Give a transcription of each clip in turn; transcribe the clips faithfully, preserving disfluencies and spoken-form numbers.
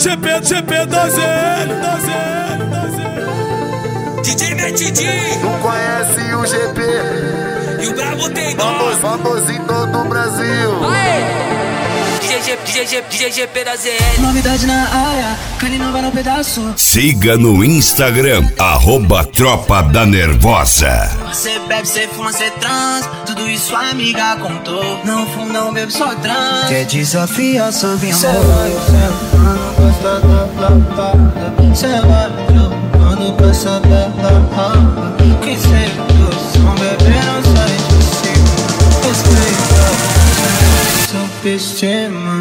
G P, G P, doze L, doze L, doze L. D J Metidi, não conhece o G P? E o Brabo tem dó. Famoso, famoso em todo o Brasil. Aê! D J, D J, D J G P da Z L. Novidade na área, carne nova no pedaço. Siga no Instagram, arroba Tropa da Nervosa. Cê bebe, cê fuma, cê trans, tudo isso a amiga contou. Não fumo, não bebo, só trans. Quer desafiar, só vem amor. Cê vai, cê não gosta da lapada. Cê vai, quando passa bela rapa. Que cê só bebê não sai de cima. Respeita, só estima.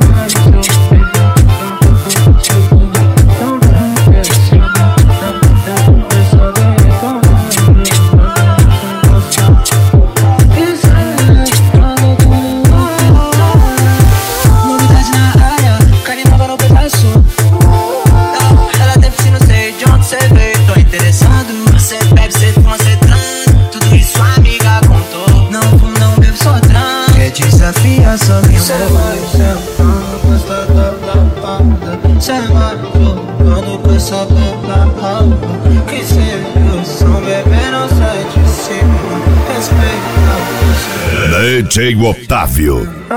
Desafia só quem cê vai sentando, gosta da lapada. Cê vai jogando com essa bela rapa. Que cê viu, são bebê não sai de cima. Respeita você. D J Otávio.